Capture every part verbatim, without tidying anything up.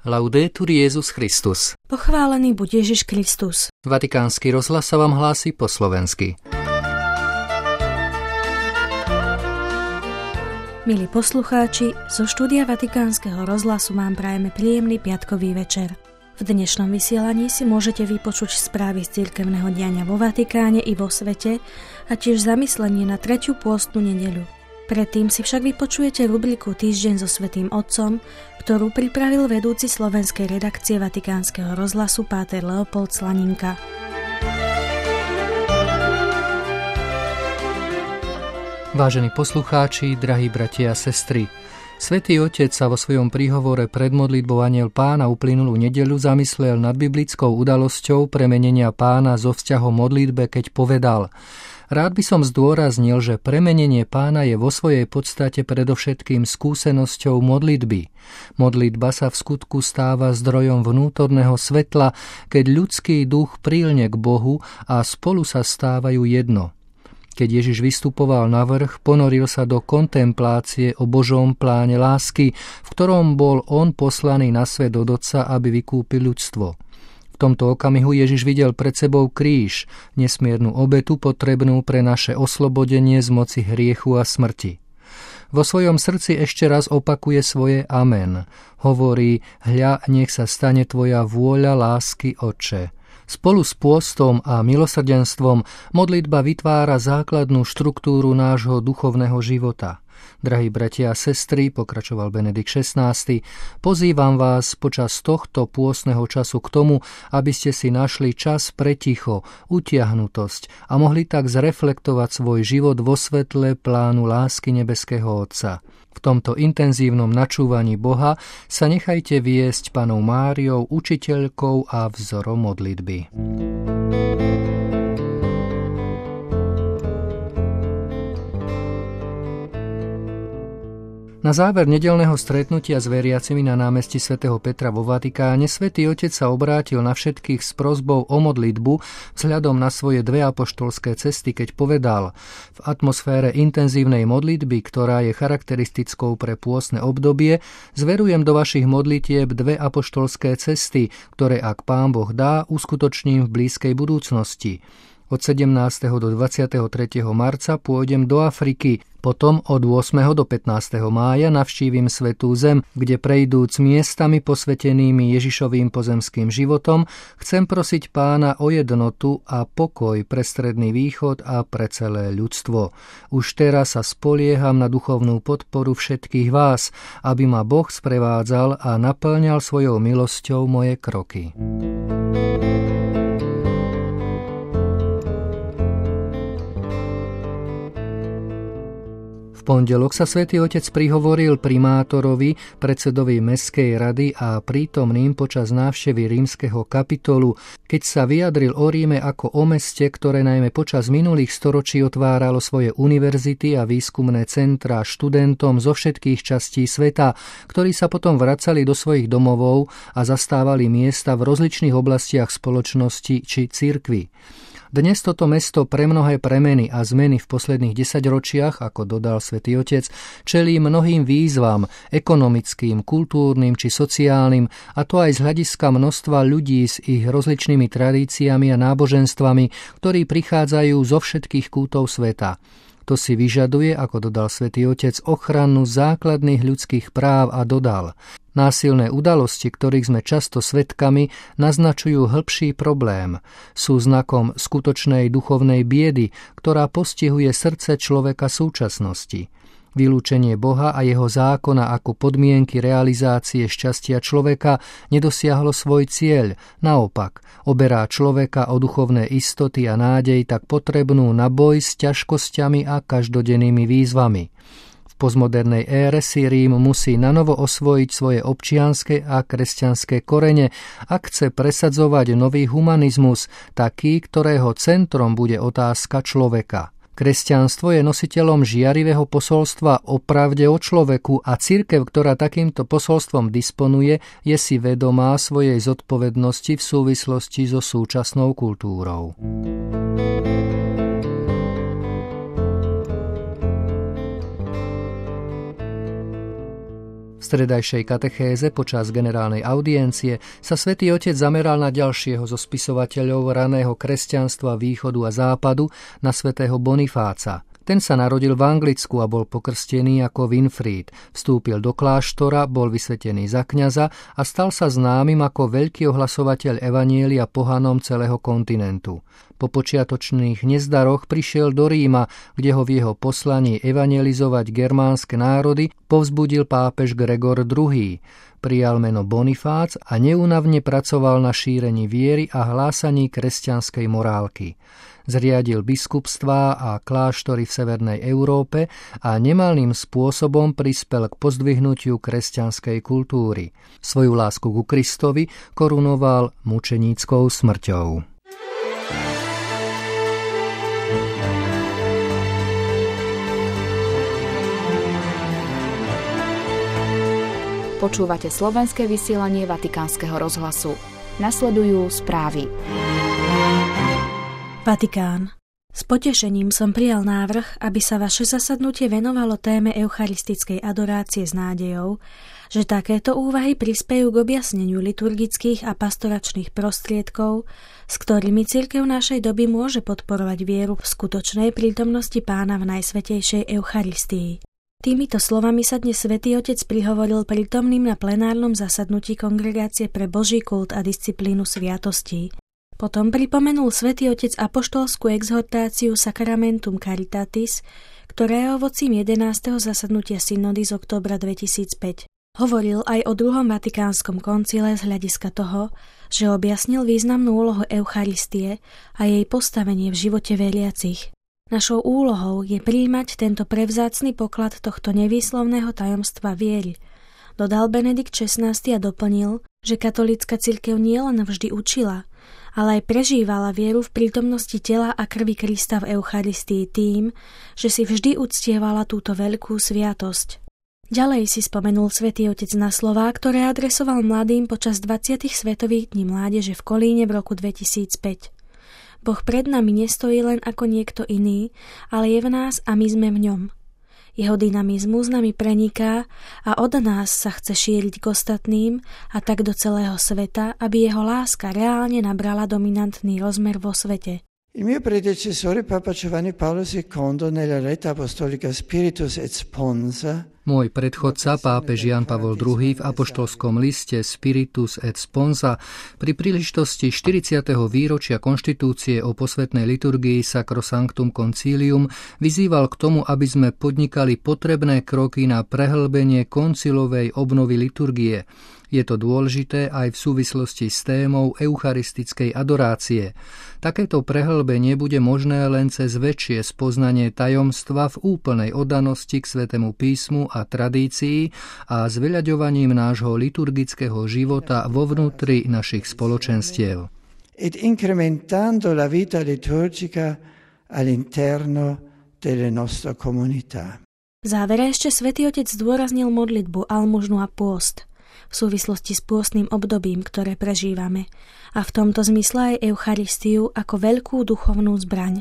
Laudetur Jesus Christus. Pochválený buď Ježiš Kristus. Vatikánsky rozhlas sa vám hlási po slovensky. Milí poslucháči, zo štúdia Vatikánskeho rozhlasu vám prajeme príjemný piatkový večer. V dnešnom vysielaní si môžete vypočuť správy z cirkevného diania vo Vatikáne i vo svete a tiež zamyslenie na tretiu pôstnu nedeľu. Predtým si však vypočujete rubriku Týždeň so Svätým Otcom, ktorú pripravil vedúci slovenskej redakcie Vatikánskeho rozhlasu páter Leopold Slaninka. Vážení poslucháči, drahí bratia a sestry, Svätý Otec sa vo svojom príhovore pred modlitbou Anjel Pána uplynulú nedeľu zamyslel nad biblickou udalosťou premenenia Pána zo vzťahom modlitbe, keď povedal: Rád by som zdôraznil, že premenenie Pána je vo svojej podstate predovšetkým skúsenosťou modlitby. Modlitba sa v skutku stáva zdrojom vnútorného svetla, keď ľudský duch prilne k Bohu a spolu sa stávajú jedno. Keď Ježiš vystupoval na vrch, ponoril sa do kontemplácie o Božom pláne lásky, v ktorom bol on poslaný na svet od Otca, aby vykúpil ľudstvo. V tomto okamihu Ježiš videl pred sebou kríž, nesmiernu obetu potrebnú pre naše oslobodenie z moci hriechu a smrti. Vo svojom srdci ešte raz opakuje svoje amen. Hovorí: Hľa, nech sa stane tvoja vôľa, lásky, Otče. Spolu s pôstom a milosrdenstvom modlitba vytvára základnú štruktúru nášho duchovného života. Drahí bratia a sestry, pokračoval Benedikt šestnásty, pozývam vás počas tohto pôstneho času k tomu, aby ste si našli čas pre ticho, utiahnutosť a mohli tak zreflektovať svoj život vo svetle plánu lásky nebeského Otca. V tomto intenzívnom načúvaní Boha sa nechajte viesť Pannou Máriou, učiteľkou a vzorom modlitby. Na záver nedeľného stretnutia s veriacimi na námestí svätého Petra vo Vatikáne Svätý Otec sa obrátil na všetkých s prosbou o modlitbu vzhľadom na svoje dve apoštolské cesty, keď povedal: V atmosfére intenzívnej modlitby, ktorá je charakteristickou pre pôstne obdobie, zverujem do vašich modlitieb dve apoštolské cesty, ktoré, ak Pán Boh dá, uskutočním v blízkej budúcnosti. Od sedemnásteho do dvadsiateho tretieho marca pôjdem do Afriky, potom od ôsmeho do pätnásteho mája navštívim Svätú Zem, kde prejdúc miestami posvetenými Ježišovým pozemským životom, chcem prosiť Pána o jednotu a pokoj pre Stredný východ a pre celé ľudstvo. Už teraz sa spolieham na duchovnú podporu všetkých vás, aby ma Boh sprevádzal a naplňal svojou milosťou moje kroky. V pondelok sa Svätý Otec prihovoril primátorovi, predsedovi Mestskej rady a prítomným počas návštevy rímskeho kapitolu, keď sa vyjadril o Ríme ako o meste, ktoré najmä počas minulých storočí otváralo svoje univerzity a výskumné centrá študentom zo všetkých častí sveta, ktorí sa potom vracali do svojich domovov a zastávali miesta v rozličných oblastiach spoločnosti či cirkvi. Dnes toto mesto pre mnohé premeny a zmeny v posledných desaťročiach, ako dodal Svätý Otec, čelí mnohým výzvam, ekonomickým, kultúrnym či sociálnym, a to aj z hľadiska množstva ľudí s ich rozličnými tradíciami a náboženstvami, ktorí prichádzajú zo všetkých kútov sveta. To si vyžaduje, ako dodal Svätý Otec, ochranu základných ľudských práv a dodal: Násilné udalosti, ktorých sme často svedkami, naznačujú hĺbší problém. Sú znakom skutočnej duchovnej biedy, ktorá postihuje srdce človeka súčasnosti. Vylúčenie Boha a jeho zákona ako podmienky realizácie šťastia človeka nedosiahlo svoj cieľ. Naopak, oberá človeka o duchovné istoty a nádej tak potrebnú na boj s ťažkosťami a každodennými výzvami. V postmodernej ére si Rím musí nanovo osvojiť svoje občianske a kresťanské korene, ak chce presadzovať nový humanizmus, taký, ktorého centrom bude otázka človeka. Kresťanstvo je nositeľom žiarivého posolstva o pravde o človeku a cirkev, ktorá takýmto posolstvom disponuje, je si vedomá svojej zodpovednosti v súvislosti so súčasnou kultúrou. V stredajšej katechéze počas generálnej audiencie sa Svätý Otec zameral na ďalšieho zo spisovateľov raného kresťanstva východu a západu, na svätého Bonifáca. Ten sa narodil v Anglicku a bol pokrstený ako Winfried. Vstúpil do kláštora, bol vysvetený za kňaza a stal sa známym ako veľký ohlasovateľ evanjelia pohanom celého kontinentu. Po počiatočných nezdaroch prišiel do Ríma, kde ho v jeho poslaní evanjelizovať germánske národy povzbudil pápež Gregor druhý. Prijal meno Bonifác a neúnavne pracoval na šírení viery a hlásaní kresťanskej morálky. Zriadil biskupstvá a kláštory v severnej Európe a nemalým spôsobom prispel k pozdvihnutiu kresťanskej kultúry. Svoju lásku ku Kristovi korunoval mučeníckou smrťou. Počúvate slovenské vysielanie Vatikánskeho rozhlasu. Nasledujú správy. Vatikán. S potešením som prijal návrh, aby sa vaše zasadnutie venovalo téme eucharistickej adorácie s nádejou, že takéto úvahy prispejú k objasneniu liturgických a pastoračných prostriedkov, s ktorými cirkev našej doby môže podporovať vieru v skutočnej prítomnosti Pána v najsvätejšej Eucharistii. Týmito slovami sa dnes Svätý Otec prihovoril prítomným na plenárnom zasadnutí Kongregácie pre Boží kult a disciplínu sviatostí. Potom pripomenul Svätý Otec apoštolskú exhortáciu Sacramentum Caritatis, ktorá je ovocím jedenásteho zasadnutia synody z októbra dvetisícpäť. Hovoril aj o druhom vatikánskom koncile z hľadiska toho, že objasnil významnú úlohu Eucharistie a jej postavenie v živote veriacich. Našou úlohou je prijímať tento prevzácny poklad tohto nevýslovného tajomstva viery, dodal Benedikt šestnásty a doplnil, že katolícka cirkev nielen vždy učila, ale aj prežívala vieru v prítomnosti tela a krvi Krista v Eucharistii tým, že si vždy uctievala túto veľkú sviatosť. Ďalej si spomenul Svätý Otec na slová, ktoré adresoval mladým počas dvadsiatych svetových dní mládeže v Kolíne v roku dvetisícpäť. Boh pred nami nestojí len ako niekto iný, ale je v nás a my sme v ňom. Jeho dynamizmus nami preniká a od nás sa chce šíriť k ostatným a tak do celého sveta, aby jeho láska reálne nabrala dominantný rozmer vo svete. Il mio predecessore Papa Giovanni Paolo secondo nella Retta Apostolica Spiritus et Sponsa. Môj predchodca, pápež Ján Pavol druhý. v apoštolskom liste Spiritus et Sponsa pri príležitosti štyridsiateho výročia konštitúcie o posvätnej liturgii Sacrosanctum Concilium vyzýval k tomu, aby sme podnikali potrebné kroky na prehlbenie koncilovej obnovy liturgie. Je to dôležité aj v súvislosti s témou eucharistickej adorácie. Takéto prehlbenie bude možné len cez väčšie spoznanie tajomstva v úplnej oddanosti k Svätému písmu a tradícii a zveľaďovaním nášho liturgického života vo vnútri našich spoločenstiev. Ed incrementando la vita liturgica all'interno delle nostre comunità. V závere ešte Svätý Otec zdôraznil modlitbu, almužnu a pôst v súvislosti s pôstnym obdobím, ktoré prežívame, a v tomto zmysle aj Eucharistiu ako veľkú duchovnú zbraň.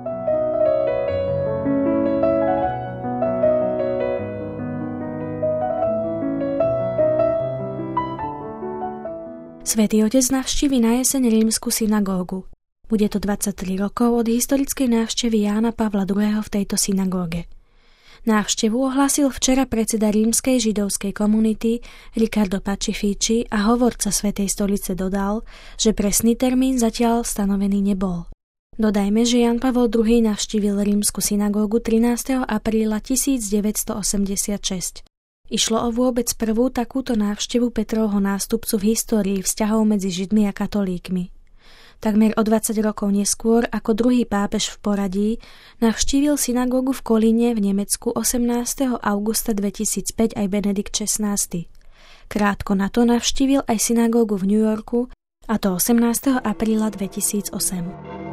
Svätý Otec navštívi na jeseň rímsku synagógu. Bude to dvadsaťtri rokov od historickej návštevy Jána Pavla druhého. v tejto synagóge. Návštevu ohlásil včera predseda rímskej židovskej komunity Riccardo Pacifici a hovorca Svätej stolice dodal, že presný termín zatiaľ stanovený nebol. Dodajme, že Ján Pavol druhý. navštívil rímsku synagógu trinásteho apríla tisícdeväťstoosemdesiatšesť. Išlo o vôbec prvú takúto návštevu Petrovho nástupcu v histórii vzťahov medzi Židmi a katolíkmi. Takmer o dvadsať rokov neskôr, ako druhý pápež v poradí, navštívil synagógu v Kolíne v Nemecku osemnásteho augusta dvetisícpäť aj Benedikt šestnásty. Krátko na to navštívil aj synagógu v New Yorku, a to osemnásteho apríla dvetisícosem.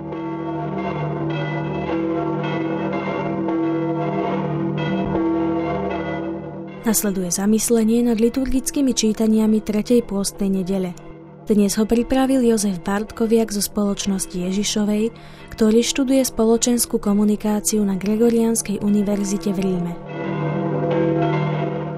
Nasleduje zamyslenie nad liturgickými čítaniami tretej pôstnej nedele. Dnes ho pripravil Jozef Bartkoviak zo Spoločnosti Ježišovej, ktorý študuje spoločenskú komunikáciu na Gregoriánskej univerzite v Ríme. K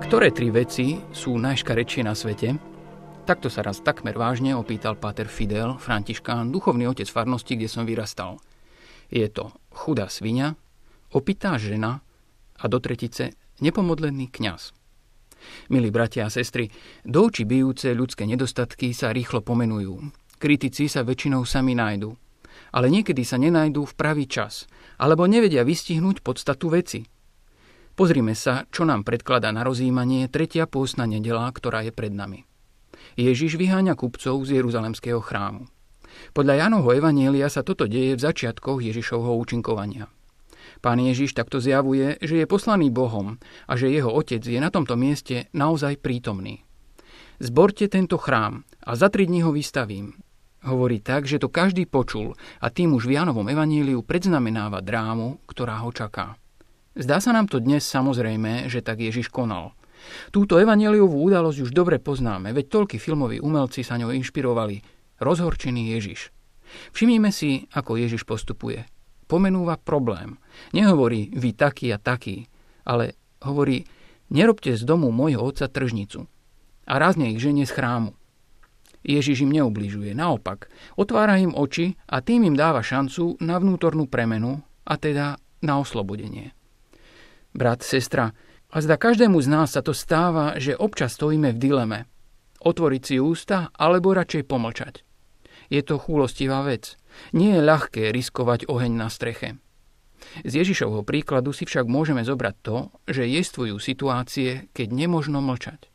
Ktoré tri veci sú najškarečšie na svete? Takto sa raz takmer vážne opýtal páter Fidel, františkán, duchovný otec farnosti, kde som vyrastal. Je to chudá sviňa, opitá žena a do tretice nepomodlený kňaz. Milí bratia a sestry, do očí bijúce ľudské nedostatky sa rýchlo pomenujú. Kritici sa väčšinou sami nájdu. Ale niekedy sa nenájdú v pravý čas, alebo nevedia vystihnúť podstatu veci. Pozrime sa, čo nám predkladá na rozjímanie tretia pôstna nedeľa, ktorá je pred nami. Ježiš vyháňa kupcov z Jeruzalemského chrámu. Podľa Jánovho evanjelia sa toto deje v začiatkoch Ježišovho účinkovania. Pán Ježiš takto zjavuje, že je poslaný Bohom a že jeho otec je na tomto mieste naozaj prítomný. Zborte tento chrám a za tri dní ho vystavím. Hovorí tak, že to každý počul a tým už v Jánovom evanjeliu predznamenáva drámu, ktorá ho čaká. Zdá sa nám to dnes samozrejme, že tak Ježiš konal. Túto evanjeliovú udalosť už dobre poznáme, veď toľkí filmoví umelci sa ňou inšpirovali. Rozhorčený Ježiš. Všimnime si, ako Ježiš postupuje. Pomenúva problém. Nehovorí vy taký a taký, ale hovorí nerobte z domu môjho otca tržnicu. A rázne ich ženie z chrámu. Ježiš im neubližuje, naopak. Otvára im oči a tým im dáva šancu na vnútornú premenu, a teda na oslobodenie. Brat, sestra, a zda každému z nás sa to stáva, že občas stojíme v dileme. Otvoriť si ústa, alebo radšej pomlčať. Je to chúlostivá vec. Nie je ľahké riskovať oheň na streche. Z Ježišovho príkladu si však môžeme zobrať to, že jestvujú situácie, keď nemožno mlčať.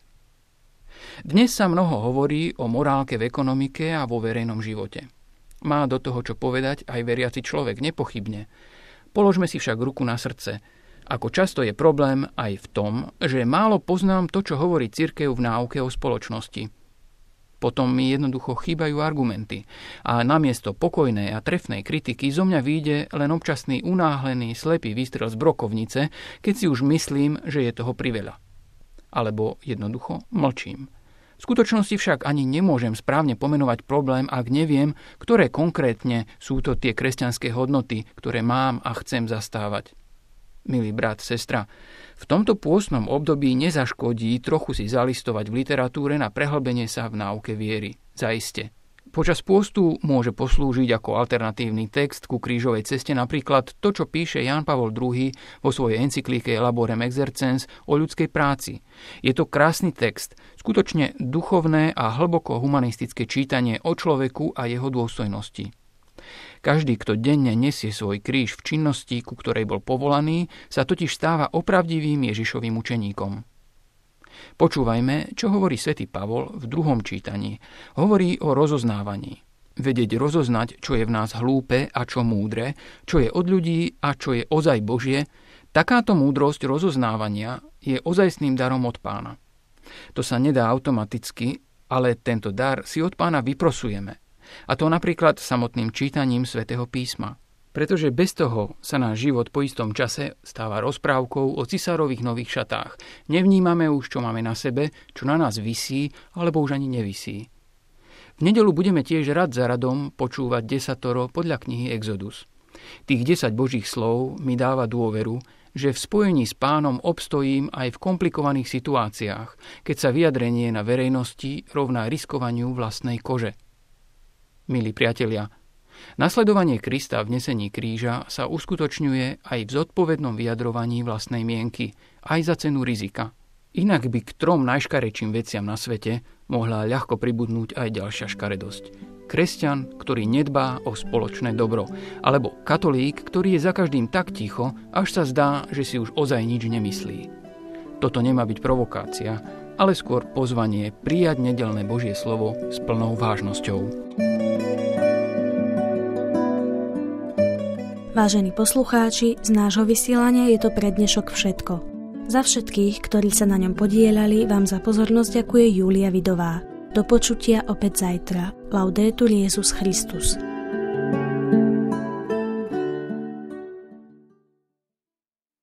Dnes sa mnoho hovorí o morálke v ekonomike a vo verejnom živote. Má do toho čo povedať aj veriaci človek, nepochybne. Položme si však ruku na srdce. Ako často je problém aj v tom, že málo poznám to, čo hovorí cirkev v náuke o spoločnosti. Potom mi jednoducho chýbajú argumenty a namiesto pokojnej a trefnej kritiky zo mňa vyjde len občasný unáhlený, slepý výstrel z brokovnice, keď si už myslím, že je toho priveľa. Alebo jednoducho mlčím. V skutočnosti však ani nemôžem správne pomenovať problém, ak neviem, ktoré konkrétne sú to tie kresťanské hodnoty, ktoré mám a chcem zastávať. Milý brat, sestra, v tomto pôstnom období nezaškodí trochu si zalistovať v literatúre na prehlbenie sa v náuke viery. Zaiste. Počas pôstu môže poslúžiť ako alternatívny text ku krížovej ceste napríklad to, čo píše Ján Pavol druhý vo svojej encyklike Laborem Exercens o ľudskej práci. Je to krásny text, skutočne duchovné a hlboko humanistické čítanie o človeku a jeho dôstojnosti. Každý, kto denne nesie svoj kríž v činnosti, ku ktorej bol povolaný, sa totiž stáva opravdivým Ježišovým učeníkom. Počúvajme, čo hovorí svätý Pavol v druhom čítaní. Hovorí o rozoznávaní. Vedieť rozoznať, čo je v nás hlúpe a čo múdre, čo je od ľudí a čo je ozaj Božie, takáto múdrosť rozoznávania je ozajstným darom od Pána. To sa nedá automaticky, ale tento dar si od Pána vyprosujeme. A to napríklad samotným čítaním svätého písma. Pretože bez toho sa náš život po istom čase stáva rozprávkou o cisárových nových šatách. Nevnímame už, čo máme na sebe, čo na nás visí, alebo už ani nevisí. V nedeľu budeme tiež rad za radom počúvať desatoro podľa knihy Exodus. Tých desať božích slov mi dáva dôveru, že v spojení s Pánom obstojím aj v komplikovaných situáciách, keď sa vyjadrenie na verejnosti rovná riskovaniu vlastnej kože. Milí priatelia, nasledovanie Krista v nesení kríža sa uskutočňuje aj v zodpovednom vyjadrovaní vlastnej mienky, aj za cenu rizika. Inak by k trom najškarečším veciam na svete mohla ľahko pribudnúť aj ďalšia škaredosť. Kresťan, ktorý nedbá o spoločné dobro, alebo katolík, ktorý je za každým tak ticho, až sa zdá, že si už ozaj nič nemyslí. Toto nemá byť provokácia, ale skôr pozvanie prijať nedeľné Božie slovo s plnou vážnosťou. Vážení poslucháči, z nášho vysielania je to pre dnešok všetko. Za všetkých, ktorí sa na ňom podieľali, vám za pozornosť ďakuje Júlia Vidová. Do počutia opäť zajtra. Laudetur Jesus Christus.